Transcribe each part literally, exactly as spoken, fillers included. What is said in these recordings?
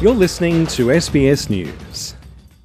You're listening to S B S News.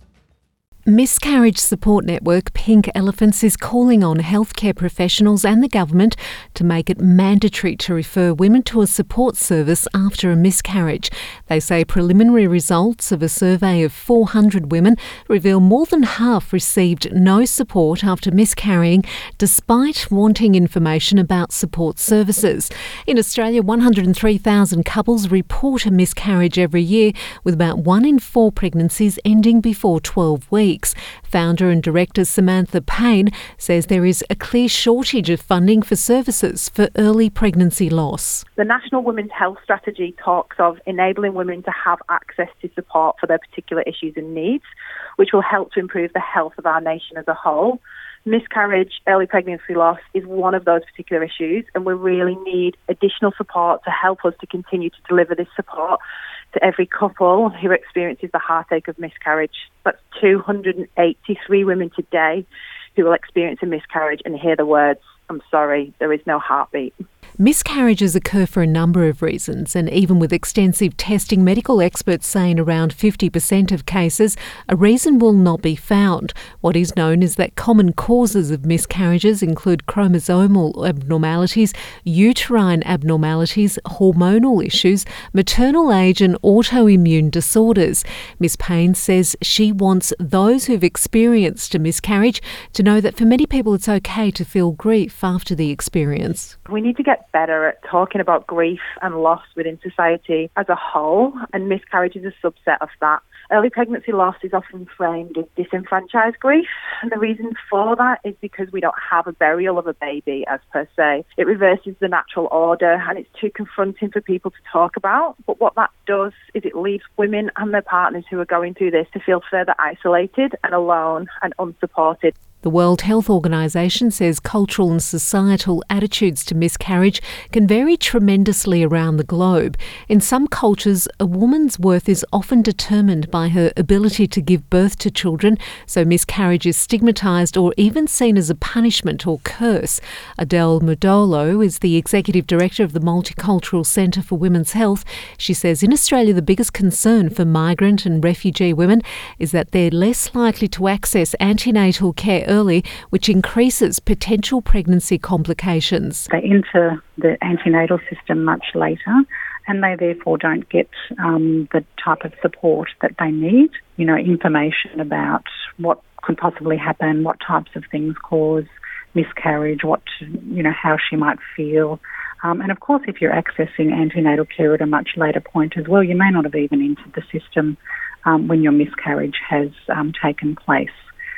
Miscarriage Support Network Pink Elephants is calling on healthcare professionals and the government to make it mandatory to refer women to a support service after a miscarriage. They say preliminary results of a survey of four hundred women reveal more than half received no support after miscarrying, despite wanting information about support services. In Australia, one hundred three thousand couples report a miscarriage every year, with about one in four pregnancies ending before twelve weeks. Founder and director Samantha Payne says there is a clear shortage of funding for services for early pregnancy loss. The National Women's Health Strategy talks of enabling women to have access to support for their particular issues and needs, which will help to improve the health of our nation as a whole. Miscarriage, early pregnancy loss is one of those particular issues, and we really need additional support to help us to continue to deliver this support to every couple who experiences the heartache of miscarriage. That's two hundred eighty-three women today who will experience a miscarriage and hear the words, "I'm sorry, there is no heartbeat." Miscarriages occur for a number of reasons, and even with extensive testing, medical experts say in around fifty percent of cases, a reason will not be found. What is known is that common causes of miscarriages include chromosomal abnormalities, uterine abnormalities, hormonal issues, maternal age and autoimmune disorders. Miss Payne says she wants those who've experienced a miscarriage to know that for many people it's okay to feel grief after the experience. We need to get better at talking about grief and loss within society as a whole, and miscarriage is a subset of that. Early pregnancy loss is often framed as disenfranchised grief, and the reason for that is because we don't have a burial of a baby as per se. It reverses the natural order, and it's too confronting for people to talk about. But what that does is it leaves women and their partners who are going through this to feel further isolated and alone and unsupported. The World Health Organization says cultural and societal attitudes to miscarriage can vary tremendously around the globe. In some cultures, a woman's worth is often determined by her ability to give birth to children, so miscarriage is stigmatized or even seen as a punishment or curse. Adele Modolo is the Executive Director of the Multicultural Centre for Women's Health. She says in Australia the biggest concern for migrant and refugee women is that they're less likely to access antenatal care early, which increases potential pregnancy complications. They enter the antenatal system much later, and they therefore don't get um, the type of support that they need. You know, information about what could possibly happen, what types of things cause miscarriage, what, you know, how she might feel. Um, and of course, if you're accessing antenatal care at a much later point as well, you may not have even entered the system um, when your miscarriage has um, taken place.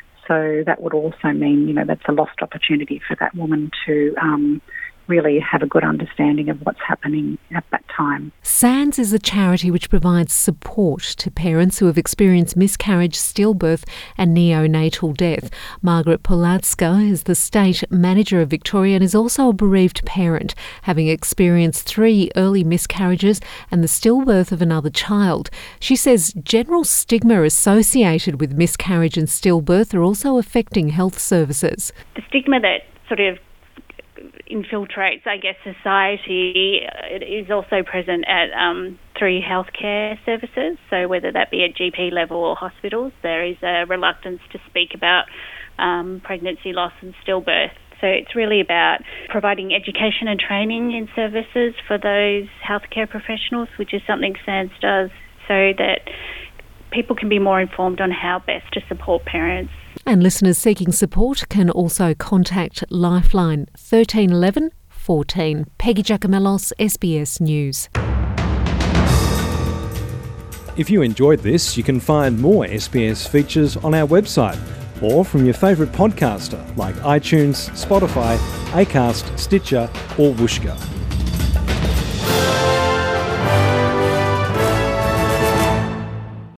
So that would also mean, you know, that's a lost opportunity for that woman to um, really have a good understanding of what's happening at that time. SANDS is a charity which provides support to parents who have experienced miscarriage, stillbirth and neonatal death. Margaret Polatska is the State Manager of Victoria and is also a bereaved parent, having experienced three early miscarriages and the stillbirth of another child. She says general stigma associated with miscarriage and stillbirth are also affecting health services. The stigma that sort of infiltrates, I guess, society, it is also present at um, through healthcare services. So whether that be at G P level or hospitals, there is a reluctance to speak about um, pregnancy loss and stillbirth. So it's really about providing education and training in services for those healthcare professionals, which is something SANDS does, so that people can be more informed on how best to support parents. And listeners seeking support can also contact Lifeline thirteen eleven fourteen. Peggy Giacomellos, S B S News. If you enjoyed this, you can find more S B S features on our website or from your favourite podcaster like iTunes, Spotify, Acast, Stitcher or Whooshkaa.